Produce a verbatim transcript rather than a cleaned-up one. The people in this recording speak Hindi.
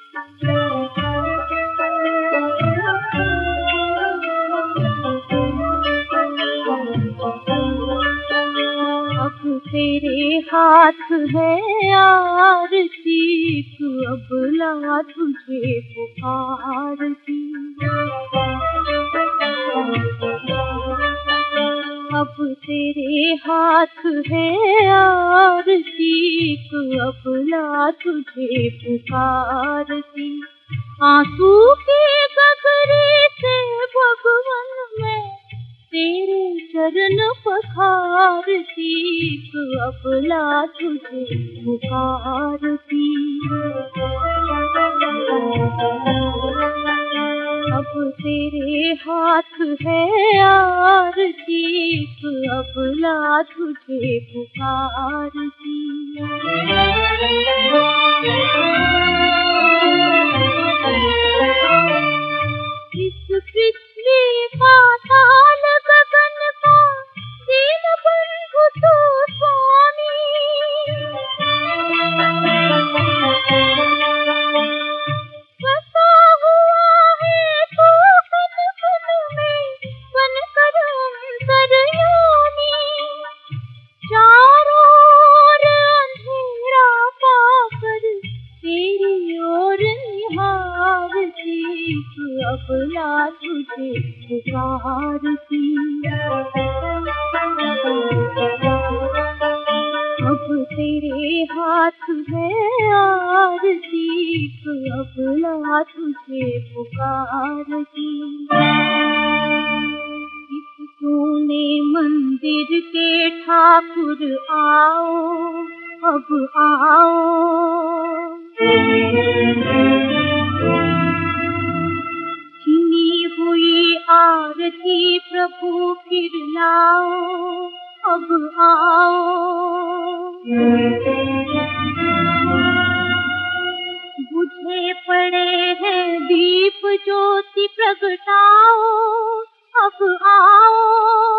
अब तेरे हाथ है आरती, अब ला तुझे पुकारती। अब तेरे हाथ है आरती, अब ला तुझे पुकारती। आंसू की गगरी से भगवन में तेरे चरण पखारती, अब ला तुझे पुकारती। अब तेरे हाथ है आरती, अब ला तुझे पुकारती। इस पृथ्वी पाताल गगन का दीन बंधु तू स्वामी। बसा हुआ है तू कण कण में, बन कर अंतर्यामी। चारों ओर अंधेरा पाकर तेरी ओर निहारती, अब ला तुझे पुकारती। अब तेरे हाथ है आरती, अब ला तुझे पुकारती। इस सोने मंदिर के ठाकुर आओ, अब आओ। छिनी हुई आरती प्रभु फिर लाओ, अब आओ। बुझे पड़े हैं दीप ज्योति प्रगटाओ, अब आओ।